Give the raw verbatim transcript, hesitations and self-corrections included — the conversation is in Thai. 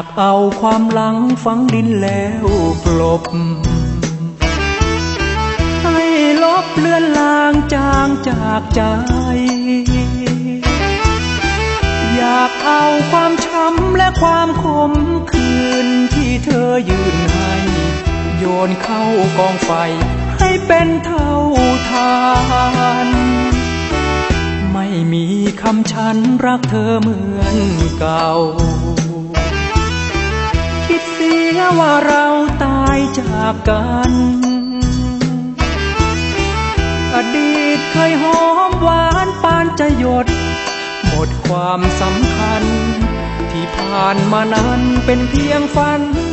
ากเอาความหลังฝังดินแล้วกลบให้ลบเลือนลางจางจากใจอยากเอาความช้ำและความขมขื่นที่เธอยื่นให้โยนเข้ากองไฟให้เป็นเท่าทานไม่มีคำฉันรักเธอเหมือนเก่าคิดเสียว่าเราตายจากกันอดีตเคยหอมหวานปานจะหยดหมดความสำคัญที่ผ่านมานั้นเป็นเพียงฝัน